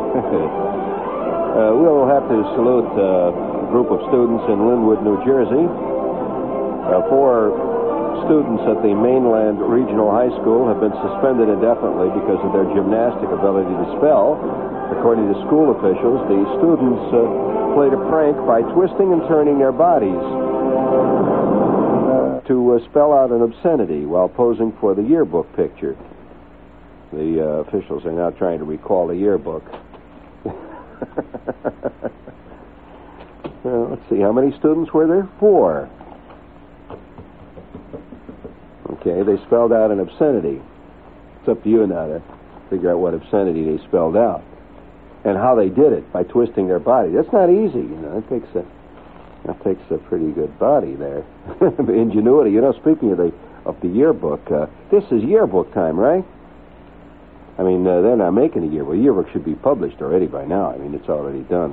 We'll have to salute a group of students in Linwood, New Jersey. 4 students at the Mainland Regional High School have been suspended indefinitely because of their gymnastic ability to spell. According to school officials, the students played a prank by twisting and turning their bodies to spell out an obscenity while posing for the yearbook picture. The officials are now trying to recall the yearbook. Well, let's see, how many students were there? 4. Okay, they spelled out an obscenity. It's up to you now to figure out what obscenity they spelled out. And how they did it, by twisting their body. That's not easy, you know. That takes a pretty good body there. Ingenuity. You know, speaking of the yearbook, this is yearbook time, right? I mean, they're not making a yearbook. A yearbook should be published already by now. I mean, it's already done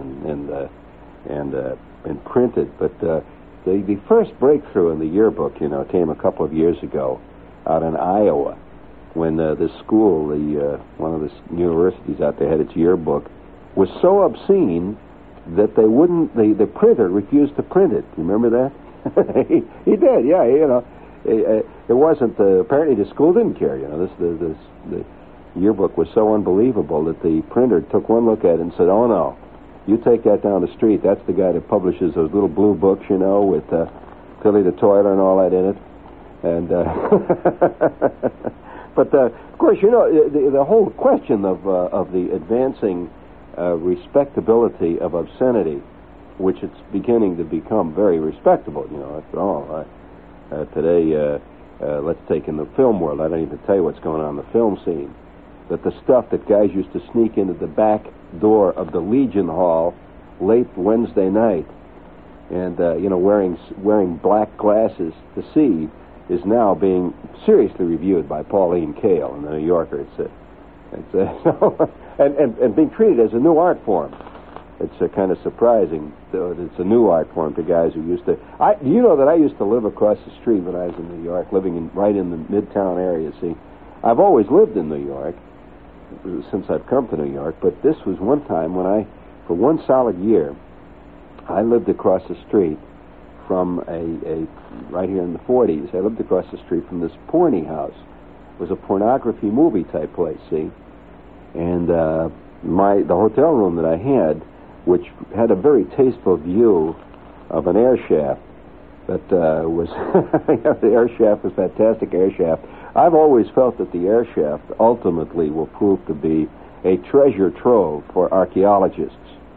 and printed. But the first breakthrough in the yearbook, you know, came a couple of years ago out in Iowa when this school, one of the universities out there, had its yearbook, was so obscene that the printer refused to print it. You remember that? he did, yeah. You know, it wasn't. Apparently, the school didn't care. You know, the yearbook was so unbelievable that the printer took one look at it and said, "Oh no, you take that down the street. That's the guy that publishes those little blue books, you know, with Tilly the Toiler and all that in it." And but of course, you know, the whole question of the advancing respectability of obscenity, which it's beginning to become very respectable, you know, after all. Today, let's take in the film world. I don't even tell you what's going on in the film scene. That the stuff that guys used to sneak into the back door of the Legion Hall late Wednesday night and, you know, wearing black glasses to see is now being seriously reviewed by Pauline Kael in the New Yorker. And being treated as a new art form. It's kind of surprising that it's a new art form to guys who used to... You know that I used to live across the street when I was in New York, living right in the Midtown area, see. I've always lived in New York since I've come to New York, but this was one time when for one solid year, I lived across the street from right here in the 40s, I lived across the street from this porny house. It was a pornography movie type place, see. And the hotel room that I had, which had a very tasteful view of an air shaft that was... the air shaft was a fantastic air shaft. I've always felt that the air shaft ultimately will prove to be a treasure trove for archaeologists.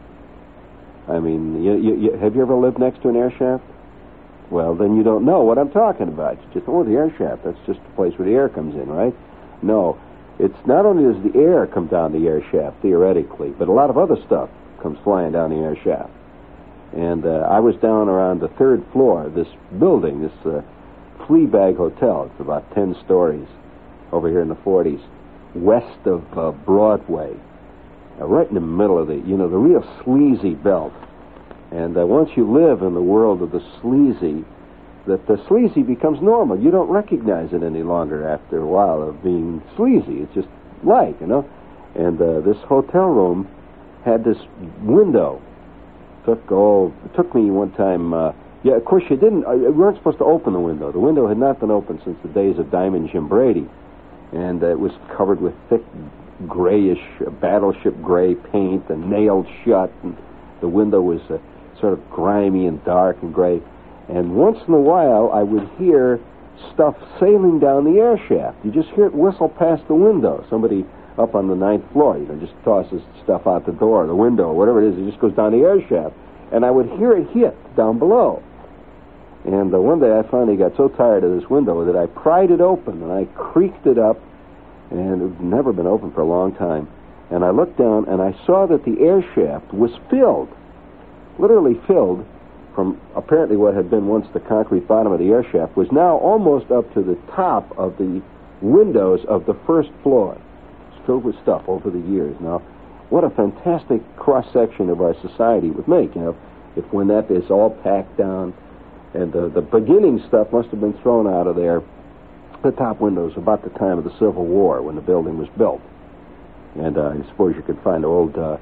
I mean, have you ever lived next to an air shaft? Well, then you don't know what I'm talking about. You just, the air shaft, that's just the place where the air comes in, right? No, it's not only does the air come down the air shaft, theoretically, but a lot of other stuff comes flying down the air shaft. And I was down around the 3rd floor of this building, this Fleabag Hotel. It's about 10 stories over here in the 40s, west of Broadway, right in the middle of the real sleazy belt. And once you live in the world of the sleazy, that the sleazy becomes normal. You don't recognize it any longer after a while of being sleazy. It's just like, you know. And this hotel room had this window. It took me one time... yeah, of course, you weren't supposed to open the window. The window had not been opened since the days of Diamond Jim Brady. And it was covered with thick, grayish, battleship gray paint and nailed shut. And the window was sort of grimy and dark and gray. And once in a while, I would hear stuff sailing down the air shaft. You just hear it whistle past the window. Somebody up on the 9th floor, just tosses stuff out the door, the window, whatever it is. It just goes down the air shaft. And I would hear it hit down below. And one day I finally got so tired of this window that I pried it open and I creaked it up, and it had never been open for a long time. And I looked down and I saw that the air shaft was filled, literally filled, from apparently what had been once the concrete bottom of the air shaft was now almost up to the top of the windows of the 1st floor. It's filled with stuff over the years. Now, what a fantastic cross-section of our society would make, if when that is all packed down. And the beginning stuff must have been thrown out of there, the top windows, about the time of the Civil War when the building was built. And I suppose you could find old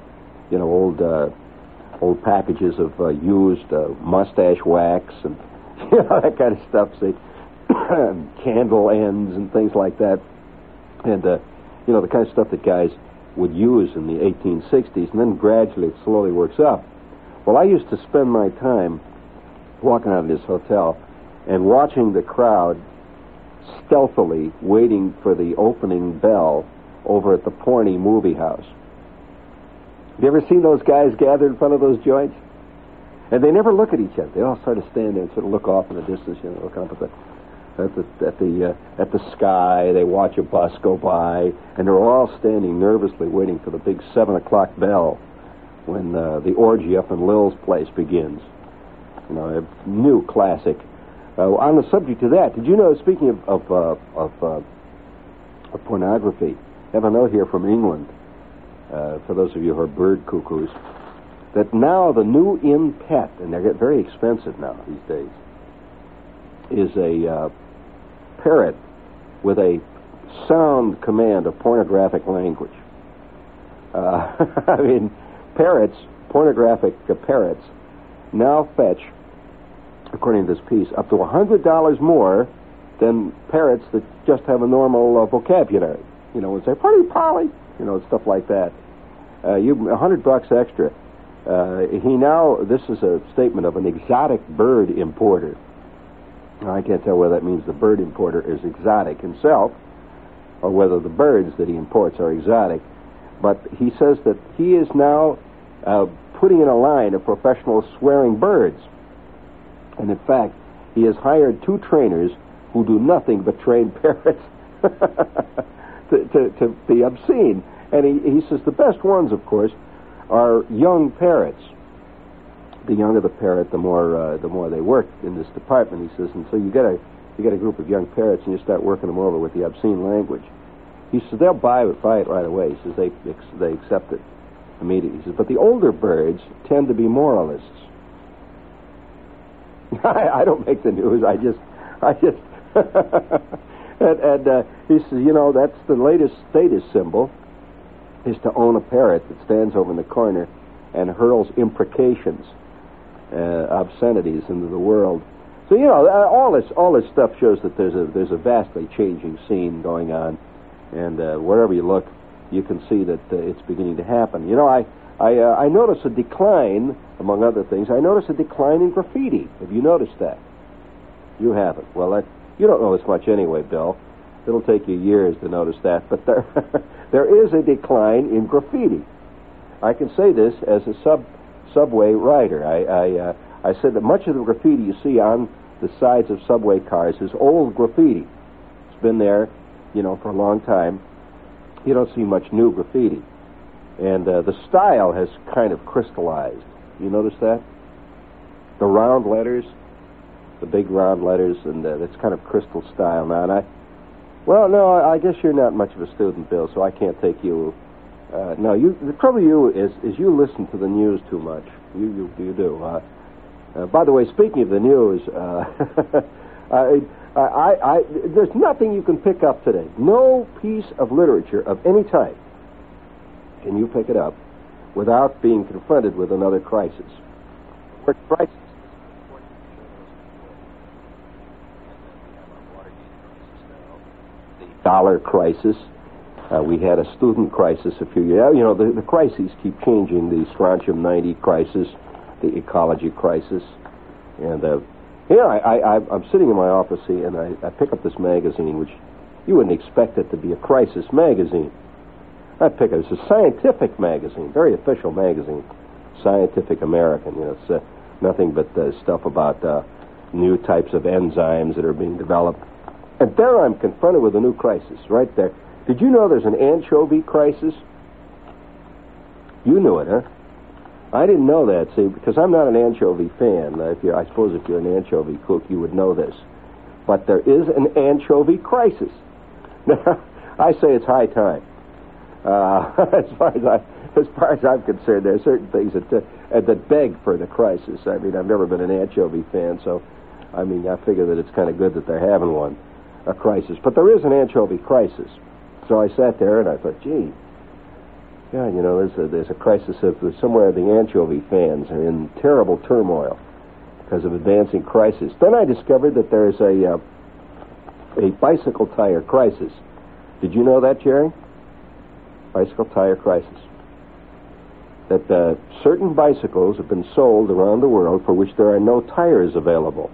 old packages of used mustache wax and that kind of stuff. See, candle ends and things like that, and the kind of stuff that guys would use in the 1860s, and then gradually it slowly works up. Well, I used to spend my time walking out of this hotel and watching the crowd stealthily waiting for the opening bell over at the Porney movie house. Have you ever seen those guys gathered in front of those joints? And they never look at each other. They all sort of stand there and sort of look off in the distance, looking up at the sky. They watch a bus go by, and they're all standing nervously waiting for the big 7 o'clock bell when the orgy up in Lil's place begins. A new classic. On the subject of that, did you know, speaking of pornography, I have a note here from England, for those of you who are bird cuckoos, that now the new in-pet, and they're getting very expensive now these days, is a parrot with a sound command of pornographic language. Parrots, pornographic parrots, now fetch, according to this piece, up to $100 more than parrots that just have a normal vocabulary. And say, "Pretty Polly," stuff like that. $100 extra. This is a statement of an exotic bird importer. Now, I can't tell whether that means the bird importer is exotic himself or whether the birds that he imports are exotic. But he says that he is now putting in a line of professional swearing birds. And in fact, he has hired 2 trainers who do nothing but train parrots to be obscene. And he says the best ones, of course, are young parrots. The younger the parrot, the more they work in this department, he says. And so you get a group of young parrots and you start working them over with the obscene language. He says they'll buy it right away. He says they accept it immediately. He says, but the older birds tend to be moralists. I don't make the news. I just. and he says, that's the latest status symbol, is to own a parrot that stands over in the corner and hurls imprecations, obscenities into the world. So all this stuff shows that there's a vastly changing scene going on, and wherever you look, you can see that it's beginning to happen. I notice a decline, among other things. I notice a decline in graffiti. Have you noticed that? You haven't. Well, you don't notice much anyway, Bill. It'll take you years to notice that, but there is a decline in graffiti. I can say this as a subway rider. I said that much of the graffiti you see on the sides of subway cars is old graffiti. It's been there, for a long time. You don't see much new graffiti. And the style has kind of crystallized. You notice that? The round letters, the big round letters, and it's kind of crystal style now. And I guess you're not much of a student, Bill, so I can't take you. The trouble is you listen to the news too much. You do. By the way, speaking of the news, there's nothing you can pick up today. No piece of literature of any type can you pick it up without being confronted with another crisis. Crisis. The dollar crisis. We had a student crisis a few years. The crises keep changing. The strontium-90 crisis, the ecology crisis, and I'm sitting in my office here, and I pick up this magazine, which you wouldn't expect it to be a crisis magazine. It's a scientific magazine, very official magazine, Scientific American. It's nothing but stuff about new types of enzymes that are being developed. And there I'm confronted with a new crisis, right there. Did you know there's an anchovy crisis? You knew it, huh? I didn't know that, see, because I'm not an anchovy fan. I suppose if you're an anchovy cook, you would know this. But there is an anchovy crisis. Now, I say it's high time. As far as I'm concerned, there are certain things that beg for the crisis. I mean, I've never been an anchovy fan, so I figure that it's kind of good that they're having a crisis. But there is an anchovy crisis. So I sat there and I thought, gee, Yeah, you know, there's a crisis somewhere the anchovy fans are in terrible turmoil because of advancing crisis. Then I discovered that there's a bicycle tire crisis. Did you know that, Jerry? Bicycle tire crisis. That certain bicycles have been sold around the world for which there are no tires available.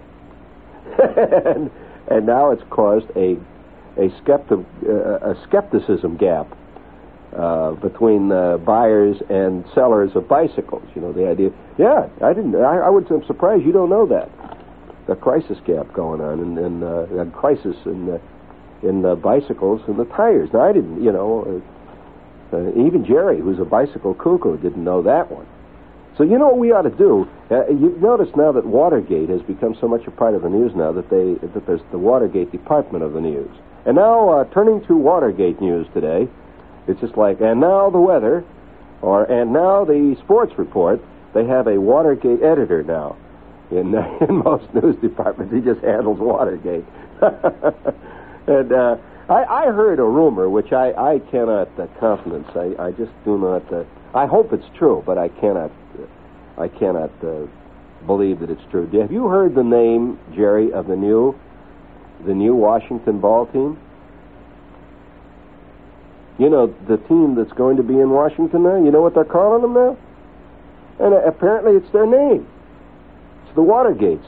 and now it's caused a skepticism gap between buyers and sellers of bicycles. You know, the idea. Yeah, I'm surprised you don't know that. The crisis gap going on, and a crisis in bicycles and the tires. Now, I didn't, you know, even Jerry, who's a bicycle cuckoo, didn't know that one. So you know what we ought to do? You've noticed now that Watergate has become so much a part of the news now that there's the Watergate department of the news. And now, turning to Watergate news today, it's just like, and now the weather, and now the sports report. They have a Watergate editor now in most news departments. He just handles Watergate. And I heard a rumor, which I cannot countenance. I just do not. I hope it's true, but I cannot believe that it's true. Have you heard the name, Jerry, of the new Washington ball team? You know, the team that's going to be in Washington now? You know what they're calling them now? And apparently it's their name. It's the Watergates.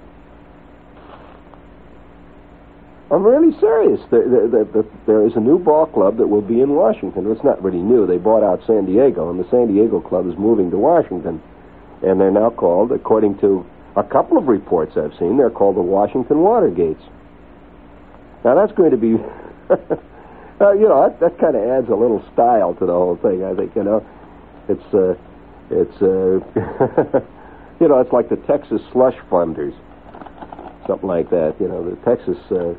I'm really serious. There is a new ball club that will be in Washington. It's not really new. They bought out San Diego, and the San Diego club is moving to Washington. And they're now called, according to a couple of reports I've seen, they're called the Washington Watergates. Now, that's going to be... you know, that kind of adds a little style to the whole thing, I think, you know. It's you know, it's like the Texas Slush Funders. Something like that, you know, the Texas...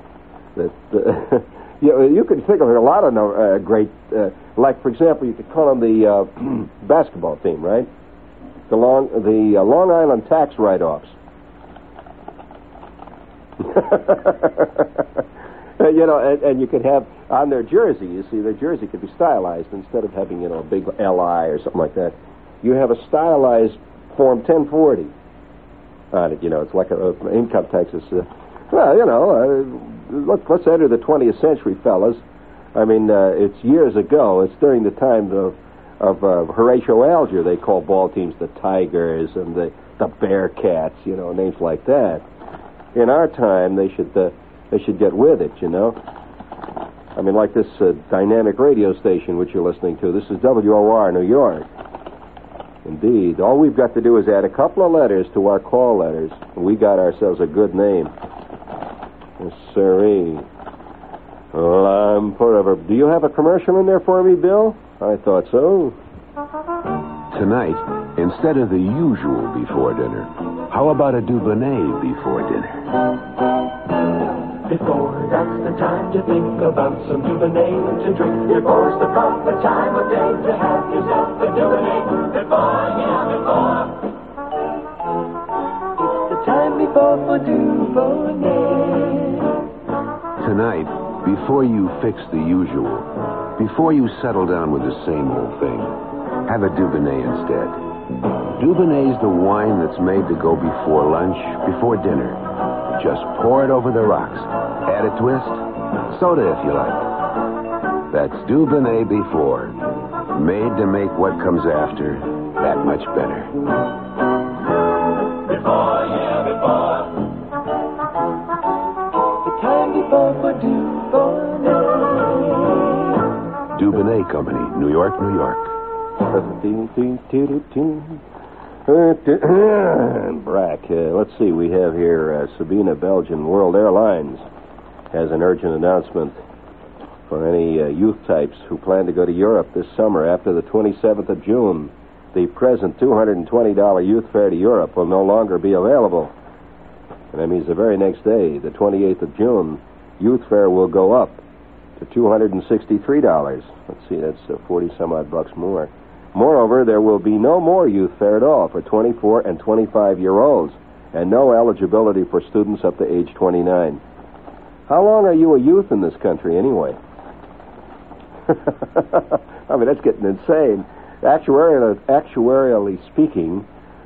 you know, you could think of a lot of great... like, for example, you could call them the basketball team, right? The Long Island tax write-offs. You know, and you could have on their jersey, you see, their jersey could be stylized. Instead of having, you know, a big LI or something like that, you have a stylized Form 1040 on it. You know, it's like an income tax. Well, you know, let's enter the 20th century, fellas. I mean, it's years ago. It's during the time of Horatio Alger. They call ball teams the Tigers and the Bearcats, you know, names like that. In our time, they should get with it, you know. I mean, like this dynamic radio station which you're listening to. This is WOR, New York. Indeed. All we've got to do is add a couple of letters to our call letters, and we got ourselves a good name. Yes, sirree. Well, forever. Do you have a commercial in there for me, Bill? I thought so. Tonight, instead of the usual before dinner, how about a Dubonnet before dinner? Before, that's the time to think about some Dubonnet to drink. Before's the proper time of day to have yourself a Dubonnet. Before, yeah, before. It's the time before for Dubonnet. Tonight, before you fix the usual, before you settle down with the same old thing, have a Dubonnet instead. Dubonnet's the wine that's made to go before lunch, before dinner. Just pour it over the rocks. Add a twist. Soda if you like. That's Dubonnet before. Made to make what comes after that much better. Before, yeah, before. The time before for Dubonnet. Dubonnet Company, New York, New York. Brack. Let's see. We have here Sabina, Belgian. World Airlines has an urgent announcement for any youth types who plan to go to Europe this summer after the 27th of June. The present $220 youth fare to Europe will no longer be available. And that means the very next day, the 28th of June, youth fare will go up to $263. Let's see, that's 40-some-odd bucks more. Moreover, there will be no more youth fare at all for 24 and 25-year-olds, and no eligibility for students up to age 29. How long are you a youth in this country, anyway? I mean, that's getting insane. Actuarially speaking,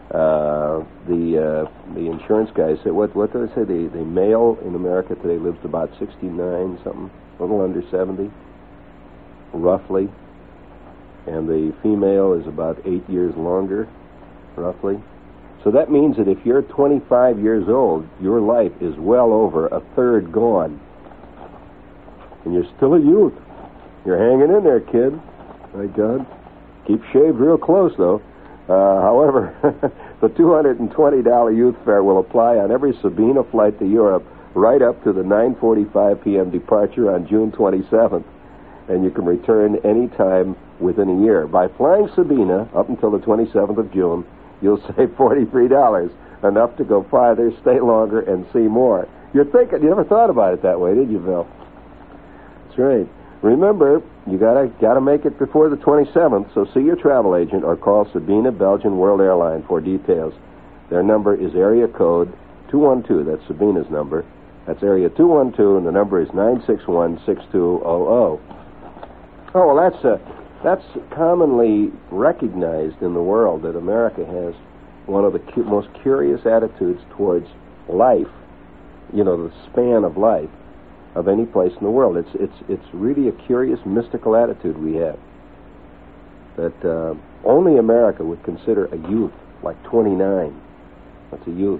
the insurance guy said, what did I say? The male in America today lives to about 69 something, a little under 70, roughly, and the female is about 8 years longer, roughly. So that means that if you're 25 years old, your life is well over a third gone, and you're still a youth. You're hanging in there, kid. My God. Keep shaved real close, though. However, the $220 youth fare will apply on every Sabena flight to Europe right up to the 9:45 p.m. departure on June 27th, and you can return any time within a year. By flying Sabena up until the 27th of June, you'll save $43, enough to go farther, stay longer, and see more. You never thought about it that way, did you, Bill? That's right. Remember, you gotta make it before the 27th, so see your travel agent or call Sabena Belgian World Airline for details. Their number is area code 212. That's Sabena's number. That's area 212, and the number is 961-6200. Oh, well, that's commonly recognized in the world that America has one of the most curious attitudes towards life, the span of life, of any place in the world. It's really a curious, mystical attitude we have. That only America would consider a youth like 29. That's a youth.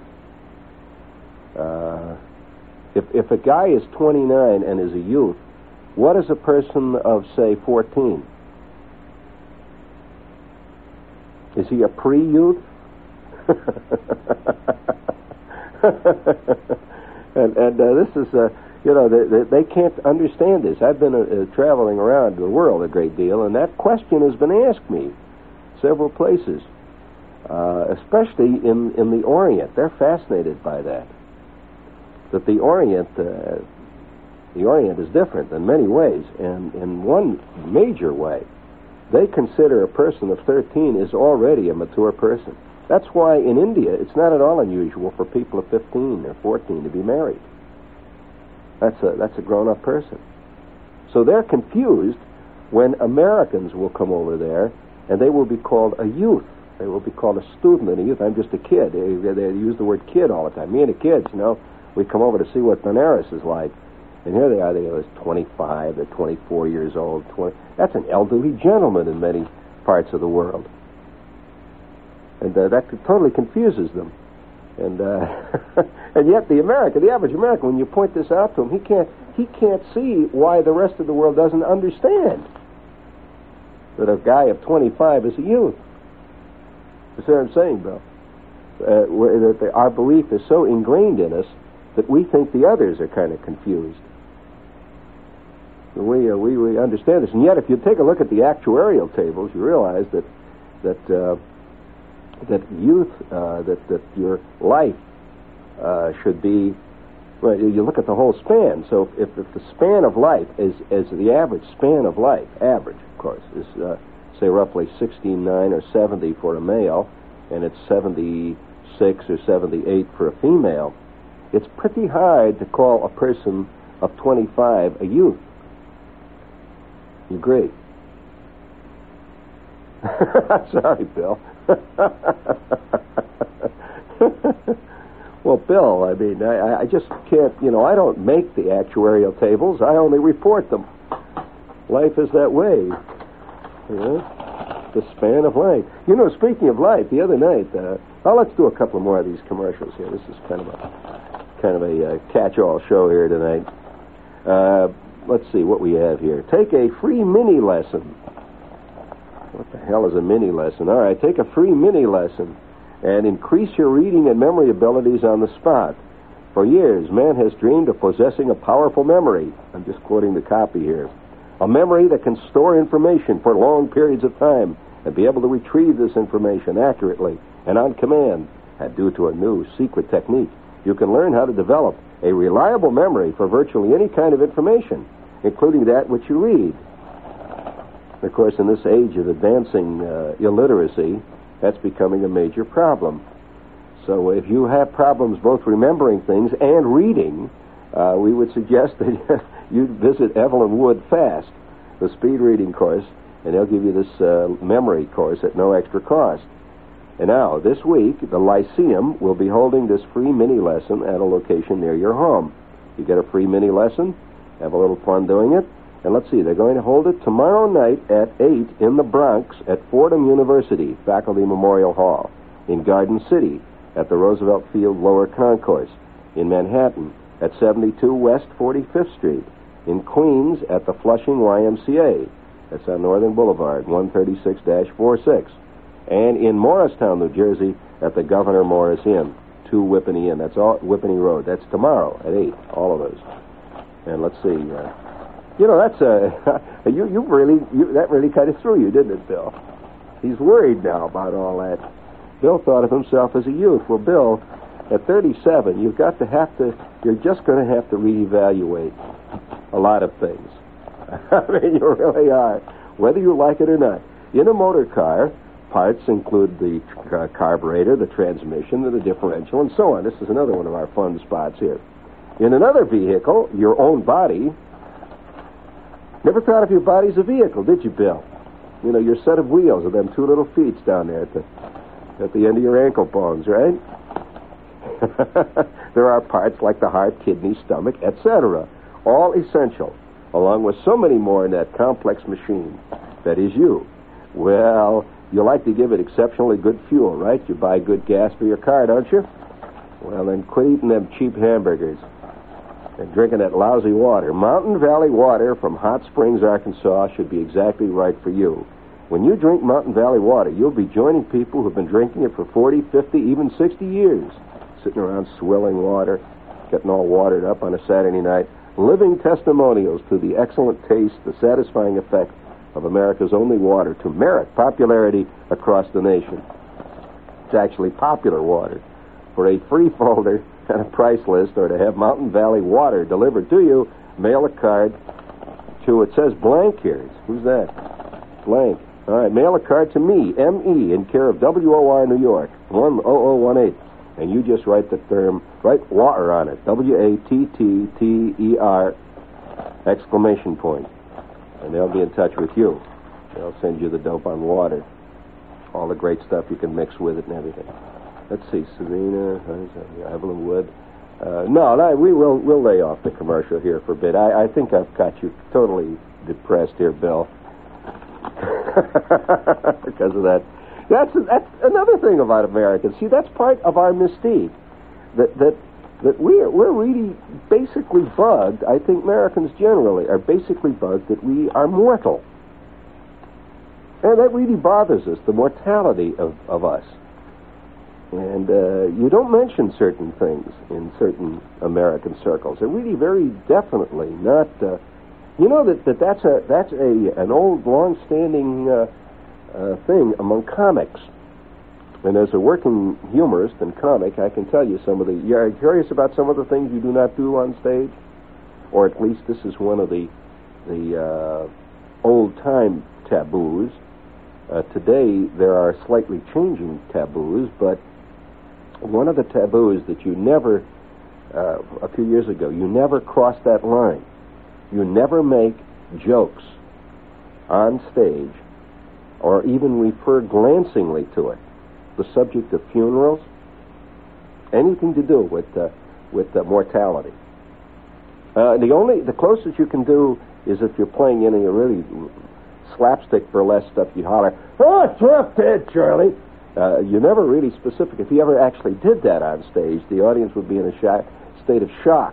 If a guy is 29 and is a youth, what is a person of, say, 14? Is he a pre-youth? and this is they can't understand this. I've been traveling around the world a great deal, and that question has been asked me several places, especially in the Orient. They're fascinated by that. That the Orient is different in many ways, and in one major way, they consider a person of 13 is already a mature person. That's why in India it's not at all unusual for people of 15 or 14 to be married. That's a grown-up person. So they're confused when Americans will come over there, and they will be called a youth. They will be called a student and a youth. I'm just a kid. They use the word kid all the time. Me and the kids, we come over to see what Benares is like. And here they are. They are 25. They're 24 years old. That's an elderly gentleman in many parts of the world. And that totally confuses them. And and yet the average American, when you point this out to him, he can't see why the rest of the world doesn't understand that a guy of 25 is a youth. You see what I'm saying, Bill? Our belief is so ingrained in us that we think the others are kind of confused. We understand this, and yet if you take a look at the actuarial tables, you realize that youth, that your life should be. Well, you look at the whole span. So if the span of life is the average span of life, average, of course, is say roughly 69 or 70 for a male, and it's 76 or 78 for a female, it's pretty hard to call a person of 25 a youth. You agree? Sorry, Bill. Well, Bill, I mean, I just can't, I don't make the actuarial tables. I only report them. Life is that way. The span of life. Speaking of life, the other night, let's do a couple more of these commercials here. This is kind of a catch-all show here tonight. Let's see what we have here. Take a free mini lesson. What the hell is a mini lesson? All right, take a free mini lesson and increase your reading and memory abilities on the spot. For years, man has dreamed of possessing a powerful memory. I'm just quoting the copy here. A memory that can store information for long periods of time and be able to retrieve this information accurately and on command. And due to a new secret technique, you can learn how to develop a reliable memory for virtually any kind of information, including that which you read. Of course, in this age of advancing illiteracy, that's becoming a major problem. So if you have problems both remembering things and reading, we would suggest that you visit Evelyn Wood Fast. the speed reading course, and they'll give you this memory course at no extra cost. And now, this week, the Lyceum will be holding this free mini lesson at a location near your home. You get a free mini lesson, have a little fun doing it, and let's see, they're going to hold it tomorrow night at 8 in the Bronx at Fordham University, Faculty Memorial Hall, in Garden City at the Roosevelt Field Lower Concourse, in Manhattan at 72 West 45th Street, in Queens at the Flushing YMCA, that's on Northern Boulevard, 136-46, and in Morristown, New Jersey, at the Governor Morris Inn, 2 Whippany Inn. That's all Whippany Road. That's tomorrow at 8. All of those. And let's see. That's that really kind of threw you, didn't it, Bill? He's worried now about all that. Bill thought of himself as a youth. Well, Bill, at 37, you're just going to have to reevaluate a lot of things. I mean, you really are, whether you like it or not. In a motor car, parts include the carburetor, the transmission, the differential, and so on. This is another one of our fun spots here. In another vehicle, your own body. Never thought of your body as a vehicle, did you, Bill? You know, your set of wheels with them 2 little feet down there at the end of your ankle bones, right? There are parts like the heart, kidney, stomach, etc. All essential, along with so many more in that complex machine that is you. Well, you like to give it exceptionally good fuel, right? You buy good gas for your car, don't you? Well, then quit eating them cheap hamburgers and drinking that lousy water. Mountain Valley water from Hot Springs, Arkansas should be exactly right for you. When you drink Mountain Valley water, you'll be joining people who've been drinking it for 40, 50, even 60 years. Sitting around swilling water, getting all watered up on a Saturday night. Living testimonials to the excellent taste, the satisfying effect of America's only water to merit popularity across the nation. It's actually popular water. For a free folder and a price list, or to have Mountain Valley water delivered to you, mail a card to, it says blank here. Who's that? Blank. All right, mail a card to me, M.E., in care of WOR New York, 10018. And you just write the term, write water on it, WATTTER, exclamation point. And they'll be in touch with you. They'll send you the dope on water. All the great stuff you can mix with it and everything. Let's see, Serena, Evelyn Wood. We'll lay off the commercial here for a bit. I think I've got you totally depressed here, Bill. Because of that. That's another thing about Americans. See, that's part of our mystique. That we're really basically bugged. I think Americans generally are basically bugged that we are mortal. And that really bothers us, the mortality of us. And you don't mention certain things in certain American circles. They're really very definitely not... that's an old, long-standing thing among comics. And as a working humorist and comic, I can tell you you're curious about some of the things you do not do on stage? Or at least this is one of the old-time taboos. Today, there are slightly changing taboos, but one of the taboos that you never, a few years ago, you never cross that line. You never make jokes on stage or even refer glancingly to it. The subject of funerals, anything to do with mortality. The closest you can do is if you're playing any really slapstick burlesque stuff, you holler, "Oh, drop dead, Charlie." You never really specific. If you ever actually did that on stage, the audience would be in a state of shock.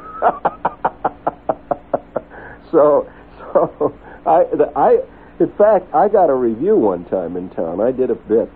In fact, I got a review one time in town. I did a bit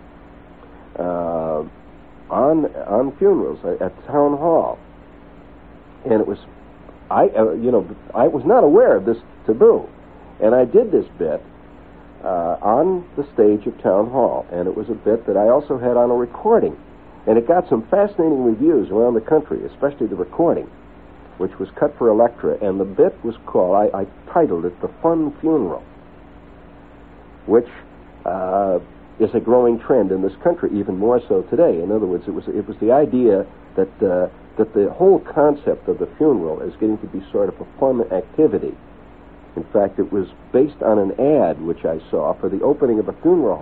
on funerals at Town Hall, and it was I was not aware of this taboo, and I did this bit on the stage of Town Hall, and it was a bit that I also had on a recording, and it got some fascinating reviews around the country, especially the recording, which was cut for Elektra, and the bit was called, I titled it, "The Fun Funeral," which is a growing trend in this country, even more so today. In other words, it was the idea that the whole concept of the funeral is getting to be sort of a fun activity. In fact, it was based on an ad which I saw for the opening of a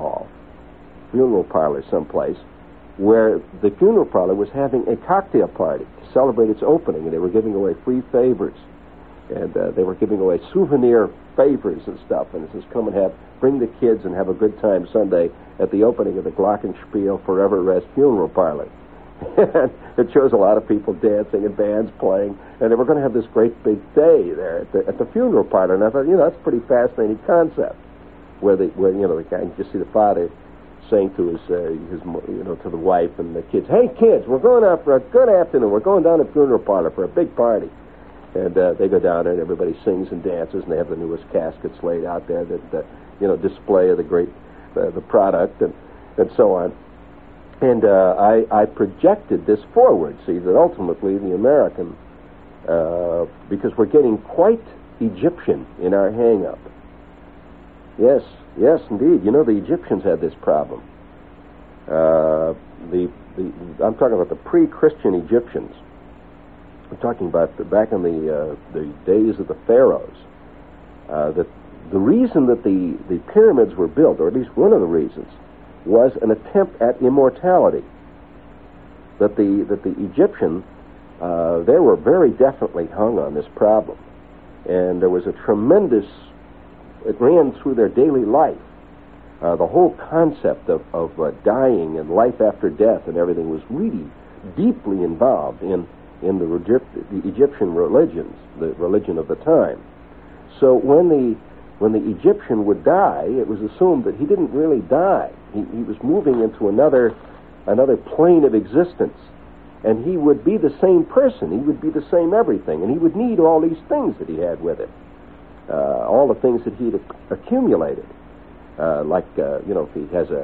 funeral parlor someplace, where the funeral parlor was having a cocktail party to celebrate its opening, and they were giving away free favors, and they were giving away souvenir favors and stuff. And it says, come and bring the kids and have a good time Sunday at the opening of the Glockenspiel Forever Rest Funeral Parlor. And it shows a lot of people dancing and bands playing, and they were going to have this great big day there at the funeral parlor. And I thought, that's a pretty fascinating concept, where the guy, you just see the father saying to his to the wife and the kids, "Hey kids, we're going out for a good afternoon. We're going down to the funeral parlor for a big party." And they go down there, and everybody sings and dances, and they have the newest caskets laid out there that display of the great the product and so on. And I projected this forward, see, that ultimately the American, because we're getting quite Egyptian in our hang-up. Yes, indeed. The Egyptians had this problem. I'm talking about the pre-Christian Egyptians. I'm talking about back in the days of the pharaohs. That the reason that the pyramids were built, or at least one of the reasons, was an attempt at immortality. That the Egyptian, they were very definitely hung on this problem, and there was a tremendous. It ran through their daily life. The whole concept of dying and life after death and everything was really deeply involved in the Egyptian religions, the religion of the time. So when the Egyptian would die, it was assumed that he didn't really die. He was moving into another plane of existence, and he would be the same person. He would be the same everything, and he would need all these things that he had with him, all the things that he'd accumulated, if he has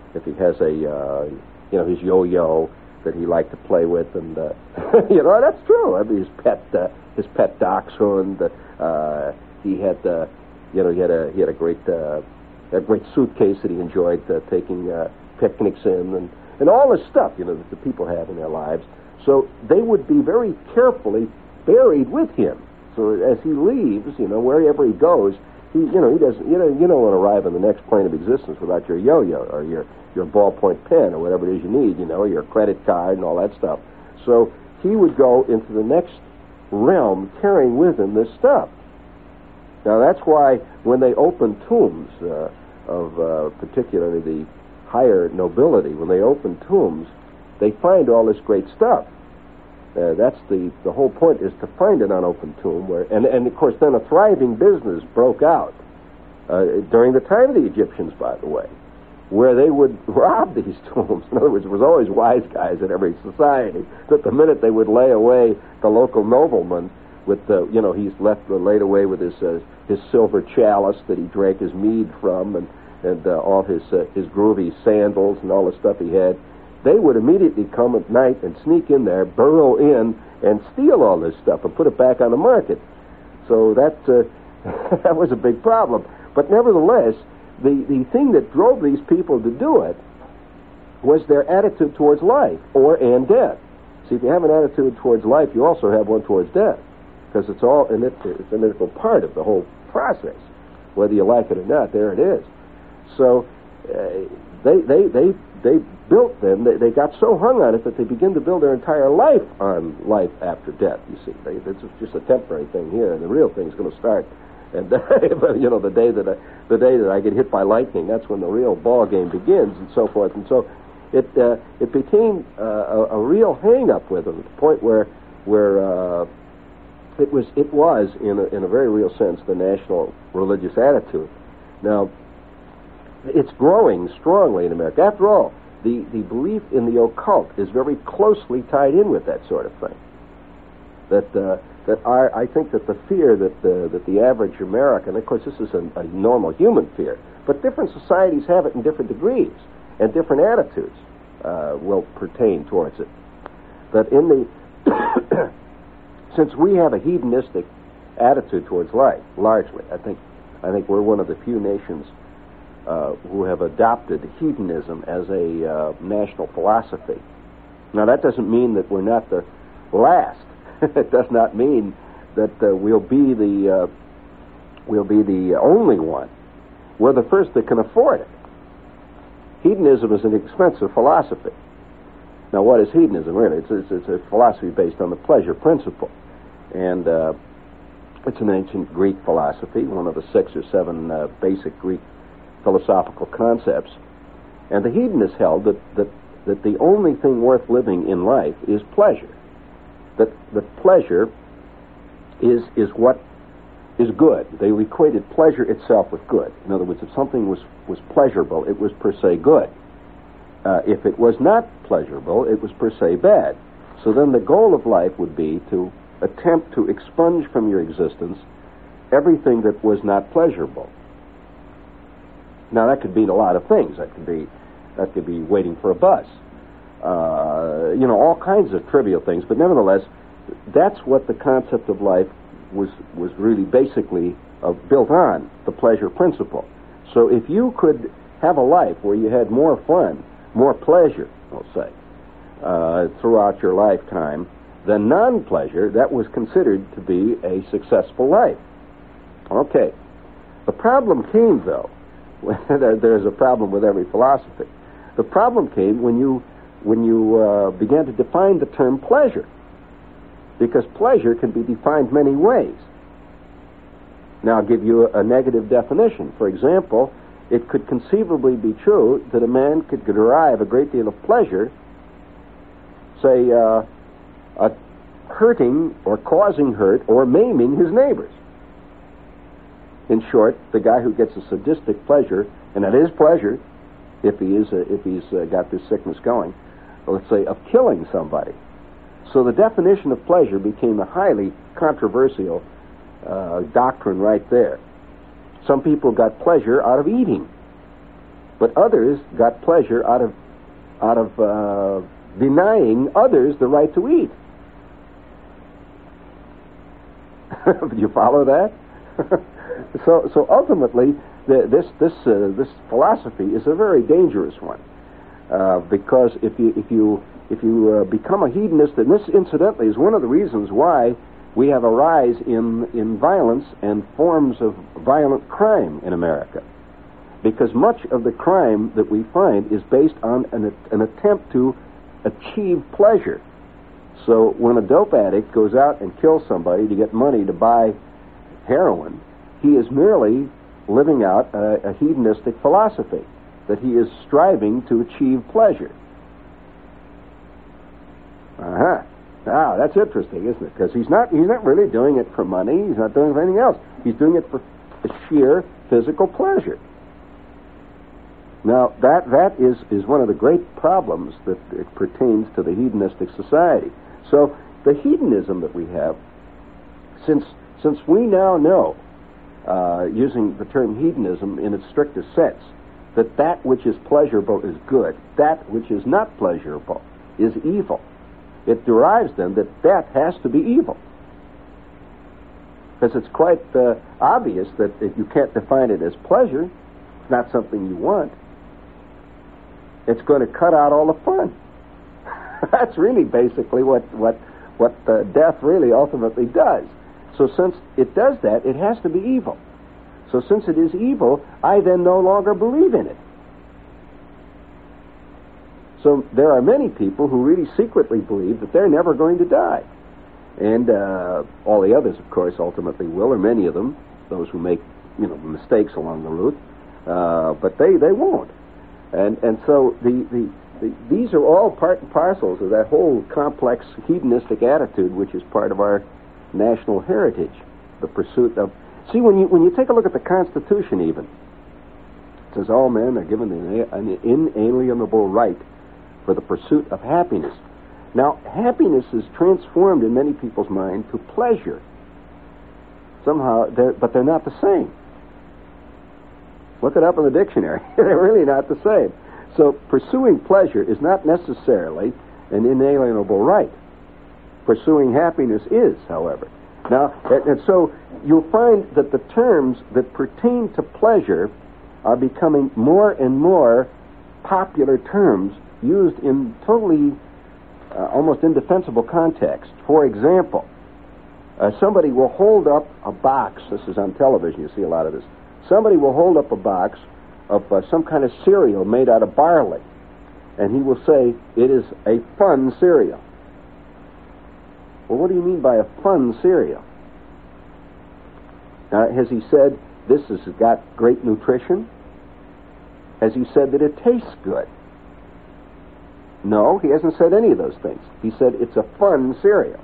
his yo-yo that he liked to play with, and that's true. I mean, his pet dachshund. He had a great suitcase that he enjoyed taking picnics in, and all this stuff that the people have in their lives. So they would be very carefully buried with him. So as he leaves, wherever he goes, he doesn't. You don't want to arrive in the next plane of existence without your yo-yo or your ballpoint pen or whatever it is you need, your credit card and all that stuff. So he would go into the next realm carrying with him this stuff. Now that's why when they open tombs of particularly the higher nobility, when they open tombs, they find all this great stuff. That's the whole point, is to find an unopened tomb and of course then a thriving business broke out during the time of the Egyptians, by the way, where they would rob these tombs. In other words, there was always wise guys in every society that the minute they would lay away the local nobleman with he's laid away with his silver chalice that he drank his mead from, and all his groovy sandals and all the stuff he had. They would immediately come at night and sneak in there, burrow in, and steal all this stuff and put it back on the market. So that that was a big problem. But nevertheless, the thing that drove these people to do it was their attitude towards life and death. See, if you have an attitude towards life, you also have one towards death, because it's an integral part of the whole process. Whether you like it or not, there it is. So they built them. They got so hung on it that they begin to build their entire life on life after death. You see, it's just a temporary thing here, and the real thing's going to start. And the day that I get hit by lightning, that's when the real ball game begins, and so forth. And so it became a real hang-up with them, to the point where it was in a very real sense the national religious attitude. Now, it's growing strongly in America. After all, the belief in the occult is very closely tied in with that sort of thing. I think that the fear that the average American, of course this is a normal human fear, but different societies have it in different degrees, and different attitudes will pertain towards it. That in the since we have a hedonistic attitude towards life, largely, I think we're one of the few nations who have adopted hedonism as a national philosophy. Now, that doesn't mean that we're not the last. It does not mean that we'll be the we'll be the only one. We're the first that can afford it. Hedonism is an expensive philosophy. Now, what is hedonism, really? It's a philosophy based on the pleasure principle. And it's an ancient Greek philosophy, one of the 6 or 7 basic Greek philosophical concepts. And the hedonists held that the only thing worth living in life is pleasure. That pleasure is what is good. They equated pleasure itself with good. In other words, if something was pleasurable, it was per se good. If it was not pleasurable, it was per se bad. So then the goal of life would be to attempt to expunge from your existence everything that was not pleasurable. Now, that could mean a lot of things. That could be waiting for a bus. All kinds of trivial things. But nevertheless, that's what the concept of life was really basically built on, the pleasure principle. So if you could have a life where you had more fun, more pleasure, we'll say, throughout your lifetime than non-pleasure, that was considered to be a successful life. Okay. The problem came, though. There's a problem with every philosophy. The problem came when you began to define the term pleasure, because pleasure can be defined many ways. Now, I'll give you a negative definition. For example, it could conceivably be true that a man could derive a great deal of pleasure, say, hurting or causing hurt or maiming his neighbors. In short, the guy who gets a sadistic pleasure, and it is pleasure if he's got this sickness going, let's say, of killing somebody. So the definition of pleasure became a highly controversial doctrine right there. Some people got pleasure out of eating, but others got pleasure out of denying others the right to eat. Do you follow that? So ultimately, this philosophy is a very dangerous one, because if you become a hedonist, and this incidentally is one of the reasons why we have a rise in violence and forms of violent crime in America, because much of the crime that we find is based on an attempt to achieve pleasure. So when a dope addict goes out and kills somebody to get money to buy heroin, he is merely living out a hedonistic philosophy, that he is striving to achieve pleasure. Now, that's interesting, isn't it? Because he's not really doing it for money. He's not doing it for anything else. He's doing it for sheer physical pleasure. Now, that is one of the great problems that it pertains to the hedonistic society. So the hedonism that we have, since we now know, using the term hedonism in its strictest sense, that which is pleasurable is good, that which is not pleasurable is evil, it derives then that has to be evil. Because it's quite obvious that if you can't define it as pleasure, it's not something you want, it's going to cut out all the fun. That's really basically what death really ultimately does. So since it does that, it has to be evil. So since it is evil, I then no longer believe in it. So there are many people who really secretly believe that they're never going to die. And all the others, of course, ultimately will, or many of them, those who make mistakes along the route, but they won't. And so these are all part and parcels of that whole complex hedonistic attitude, which is part of our national heritage, the pursuit of... See, when you take a look at the Constitution even, it says all men are given an inalienable right for the pursuit of happiness. Now, happiness is transformed in many people's mind to pleasure. Somehow, but they're not the same. Look it up in the dictionary. They're really not the same. So pursuing pleasure is not necessarily an inalienable right. Pursuing happiness is, however. Now, and so you'll find that the terms that pertain to pleasure are becoming more and more popular terms used in totally almost indefensible context. For example, Somebody will hold up a box. This is on television. You see a lot of this. Somebody will hold up a box of some kind of cereal made out of barley, and he will say, it is a fun cereal. Well, what do you mean by a fun cereal? Has he said this has got great nutrition? Has he said that it tastes good? No, he hasn't said any of those things. He said it's a fun cereal.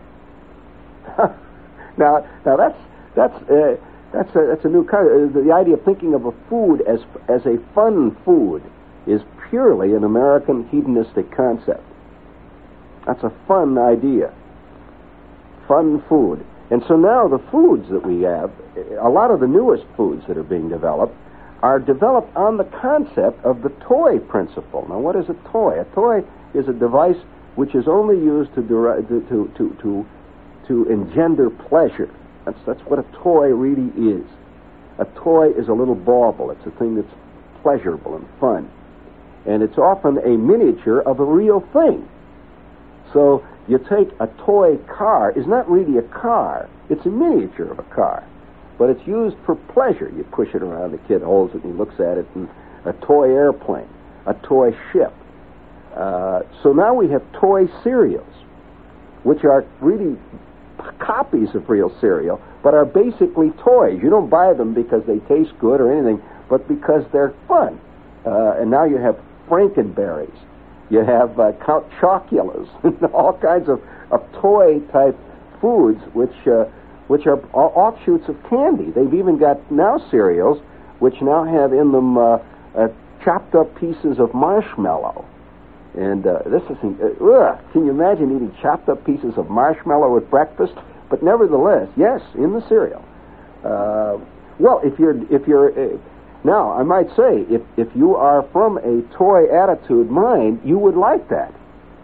now that's a new kind. The idea of thinking of a food as a fun food is purely an American hedonistic concept. That's a fun idea. Fun food. And so now the foods that we have, a lot of the newest foods that are being developed, are developed on the concept of the toy principle. Now, what is a toy? A toy is a device which is only used to engender pleasure. That's what a toy really is. A toy is a little bauble. It's a thing that's pleasurable and fun. And it's often a miniature of a real thing. So you take a toy car. It's not really a car. It's a miniature of a car. But it's used for pleasure. You push it around, the kid holds it and he looks at it. And a toy airplane, a toy ship. So now we have toy cereals, which are really copies of real cereal, but are basically toys. You don't buy them because they taste good or anything, but because they're fun. And now you have Frankenberries. You have Count Chocula's, all kinds of toy-type foods, which are offshoots of candy. They've even got now cereals which now have in them chopped up pieces of marshmallow. And this is, can you imagine eating chopped up pieces of marshmallow at breakfast? But nevertheless, yes, in the cereal. Well, if you're now, I might say, if you are from a toy attitude mind, you would like that.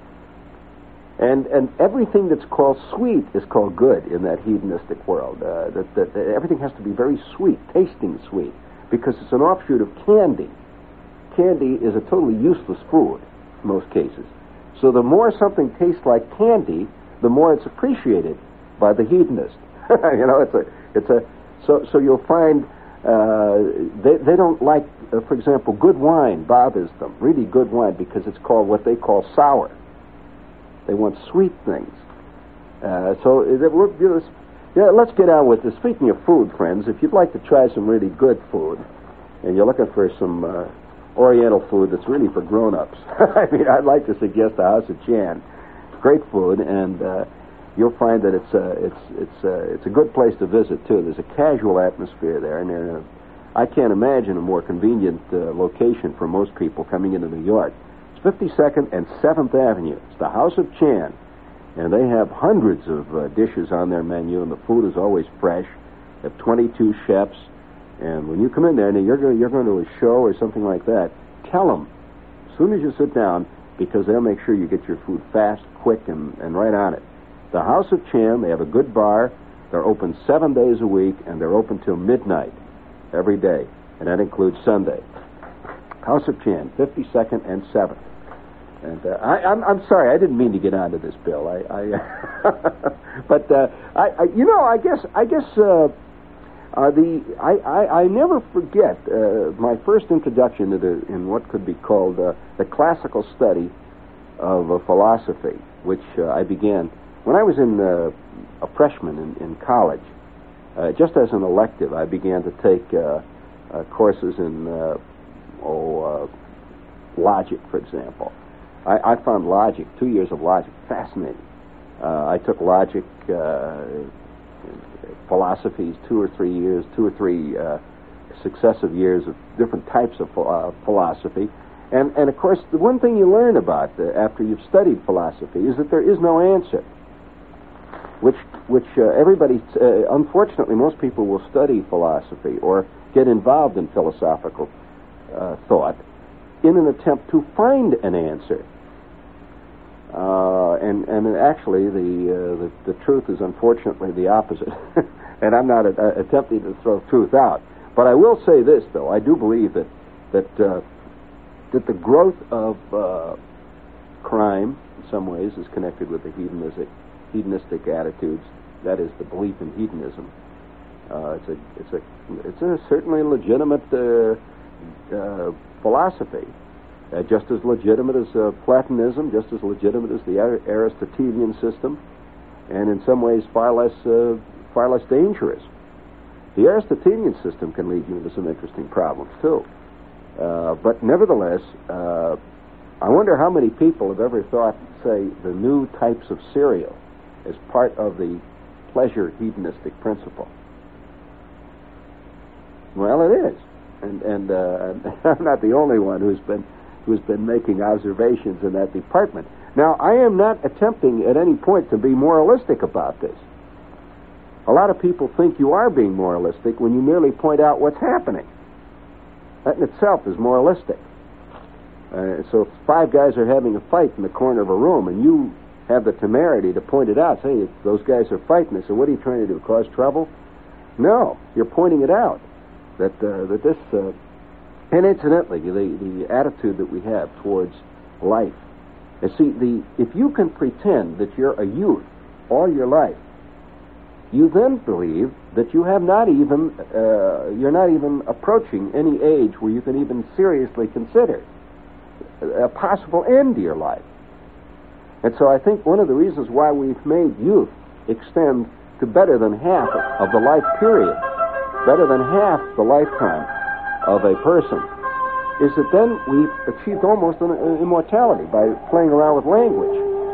And everything that's called sweet is called good in that hedonistic world. That everything has to be very sweet, tasting sweet, because it's an offshoot of candy. Candy is a totally useless food in most cases. So the more something tastes like candy, the more it's appreciated by the hedonist. So you'll find they don't like, for example, good wine bothers them. Really good wine, because it's called what they call sour. They want sweet things. Let's get on with this. Speaking of food, friends, if you'd like to try some really good food, and you're looking for some Oriental food that's really for grown-ups, I mean, I'd like to suggest the House of Chan. Great food, and you'll find that it's a good place to visit too. There's a casual atmosphere there, and I can't imagine a more convenient location for most people coming into New York. 52nd and 7th Avenue. It's the House of Chan, and they have hundreds of dishes on their menu, and the food is always fresh. They have 22 chefs, and when you come in there and you're going to a show or something like that, tell them as soon as you sit down, because they'll make sure you get your food fast, quick, and right on it. The House of Chan, they have a good bar. They're open 7 days a week, and they're open till midnight every day, and that includes Sunday. House of Chan, 52nd and 7th. And I'm sorry, I didn't mean to get onto this, Bill. I never forget my first introduction to in what could be called the classical study of philosophy, which I began when I was a freshman in college. Just as an elective, I began to take courses in logic, for example. I found logic, 2 years of logic, fascinating. I took logic philosophies, 2 or 3 successive years of different types of philosophy. And of course, the one thing you learn about after you've studied philosophy is that there is no answer. Which everybody, unfortunately, most people will study philosophy or get involved in philosophical thought in an attempt to find an answer. And actually, the truth is unfortunately the opposite. And I'm not attempting to throw truth out. But I will say this, though. I do believe that the growth of crime, in some ways, is connected with the hedonistic attitudes that is the belief in hedonism. It's a certainly legitimate philosophy, just as legitimate as Platonism, just as legitimate as the Aristotelian system, and in some ways far less dangerous. The Aristotelian system can lead you into some interesting problems too. But nevertheless, I wonder how many people have ever thought, say, the new types of cereal as part of the pleasure hedonistic principle. Well, it is, and I'm not the only one who's been making observations in that department. Now, I am not attempting at any point to be moralistic about this. A lot of people think you are being moralistic when you merely point out what's happening. That in itself is moralistic. So if 5 guys are having a fight in the corner of a room and you have the temerity to point it out, say, those guys are fighting. They say, what are you trying to do, cause trouble? No, you're pointing it out. That this, and incidentally, the attitude that we have towards life. You see, if you can pretend that you're a youth all your life, you then believe that you have you're not even approaching any age where you can even seriously consider a possible end to your life. And so I think one of the reasons why we've made youth extend to better than half of the life period, better than half the lifetime of a person, is that then we've achieved almost an immortality by playing around with language.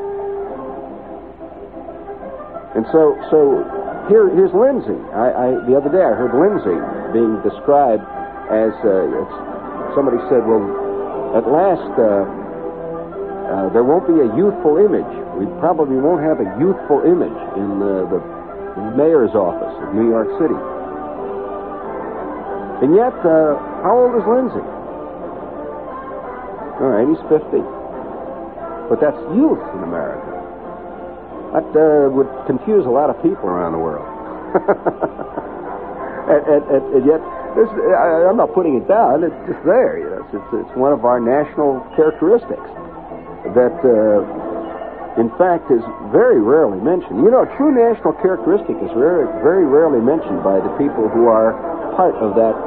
And so here's Lindsay. The other day I heard Lindsay being described as somebody said, well, at last there won't be a youthful image. We probably won't have a youthful image in the mayor's office of New York City. And yet, how old is Lindsay? All right, he's 50. But that's youth in America. That would confuse a lot of people around the world. and yet, I'm not putting it down. It's just there. You know, it's one of our national characteristics that, in fact, is very rarely mentioned. You know, a true national characteristic is very rarely mentioned by the people who are part of that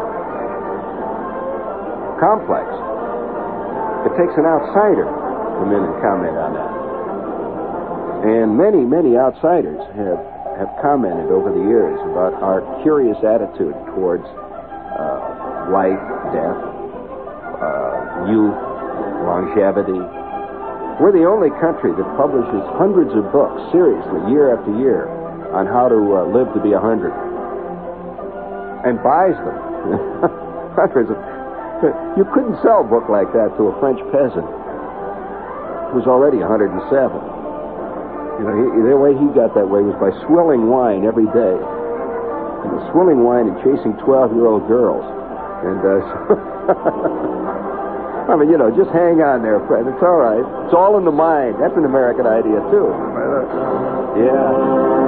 complex. It takes an outsider to come in and comment on that. And many outsiders have commented over the years about our curious attitude towards life, death, youth, longevity. We're the only country that publishes hundreds of books, seriously, year after year, on how to live to be 100. And buys them. Hundreds of... You couldn't sell a book like that to a French peasant who's already 107. You know, the way he got that way was by swilling wine every day. And swilling wine and chasing 12-year-old girls. And I mean, you know, just hang on there, friend. It's all right. It's all in the mind. That's an American idea, too. Yeah.